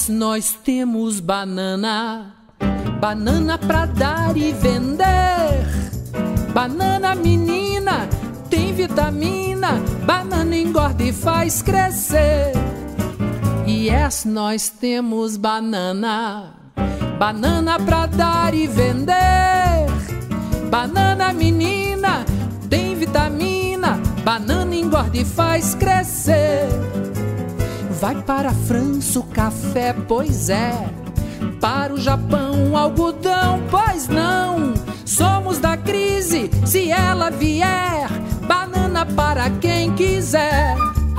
yes, nós temos banana. Banana pra dar e vender. Banana menina, tem vitamina. Banana engorda e faz crescer. Yes, nós temos banana. Banana pra dar e vender. Banana menina, tem vitamina. Banana engorda e faz crescer. Vai para a França o café, pois é. Para o Japão o algodão, pois não. Somos da crise, se ela vier. Banana para quem quiser.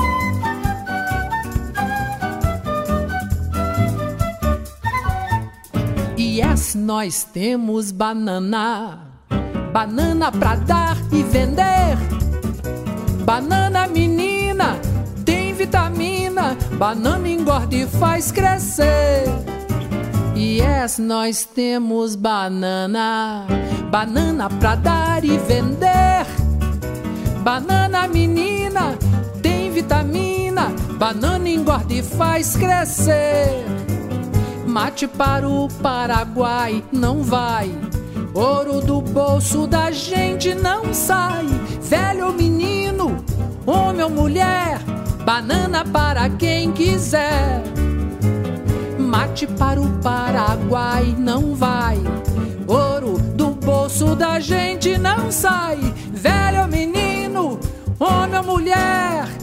Yes, nós temos banana. Banana pra dar e vender. Banana menina, tem vitamina. Banana engorda e faz crescer. Yes, nós temos banana. Banana pra dar e vender. Banana menina, tem vitamina. Banana engorda e faz crescer. Mate para o Paraguai não vai. Ouro do bolso da gente não sai. Velho ou menino, homem ou mulher, banana para quem quiser. Mate para o Paraguai não vai. Ouro do bolso da gente não sai. Velho ou menino, homem ou mulher,